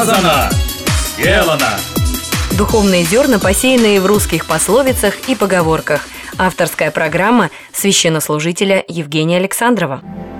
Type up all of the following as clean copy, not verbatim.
Сказано, сделано. Духовные зерна, посеянные в русских пословицах и поговорках. Авторская программа священнослужителя Евгения Александрова.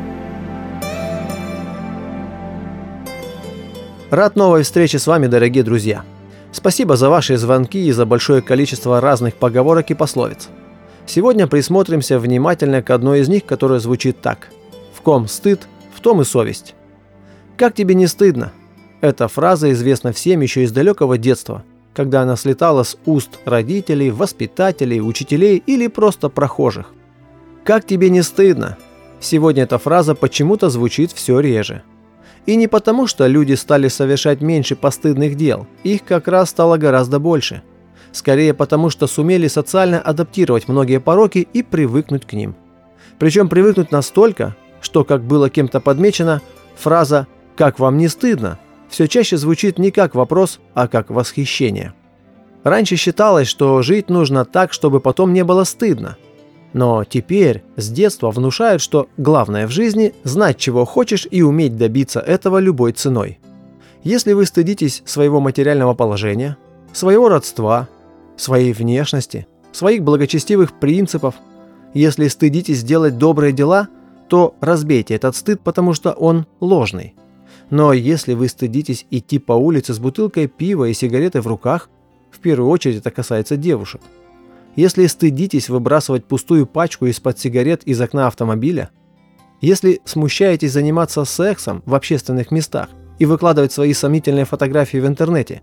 Рад новой встрече с вами, дорогие друзья. Спасибо за ваши звонки и за большое количество разных поговорок и пословиц. Сегодня присмотримся внимательно к одной из них, которая звучит так: «В ком стыд, в том и совесть». Как тебе не стыдно? Эта фраза известна всем еще из далекого детства, когда она слетала с уст родителей, воспитателей, учителей или просто прохожих. Как тебе не стыдно? Сегодня эта фраза почему-то звучит все реже. И не потому, что люди стали совершать меньше постыдных дел, их как раз стало гораздо больше. Скорее потому, что сумели социально адаптировать многие пороки и привыкнуть к ним. Причем привыкнуть настолько, что, как было кем-то подмечено, фраза «как вам не стыдно» все чаще звучит не как вопрос, а как восхищение. Раньше считалось, что жить нужно так, чтобы потом не было стыдно. Но теперь с детства внушают, что главное в жизни – знать, чего хочешь, и уметь добиться этого любой ценой. Если вы стыдитесь своего материального положения, своего родства, своей внешности, своих благочестивых принципов, если стыдитесь делать добрые дела, то разбейте этот стыд, потому что он ложный. Но если вы стыдитесь идти по улице с бутылкой пива и сигаретой в руках, в первую очередь это касается девушек. Если стыдитесь выбрасывать пустую пачку из-под сигарет из окна автомобиля, если смущаетесь заниматься сексом в общественных местах и выкладывать свои сомнительные фотографии в интернете,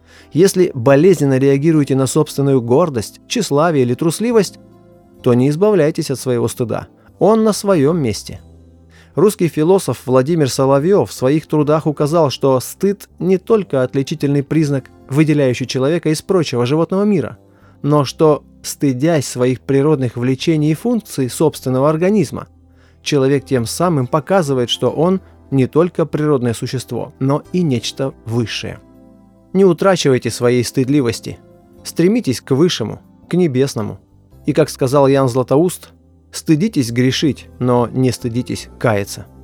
если болезненно реагируете на собственную гордость, тщеславие или трусливость, то не избавляйтесь от своего стыда. Он на своем месте. Русский философ Владимир Соловьев в своих трудах указал, что стыд не только отличительный признак, выделяющий человека из прочего животного мира, но что, стыдясь своих природных влечений и функций собственного организма, человек тем самым показывает, что он не только природное существо, но и нечто высшее. Не утрачивайте своей стыдливости. Стремитесь к высшему, к небесному. И, как сказал Ян Златоуст, стыдитесь грешить, но не стыдитесь каяться.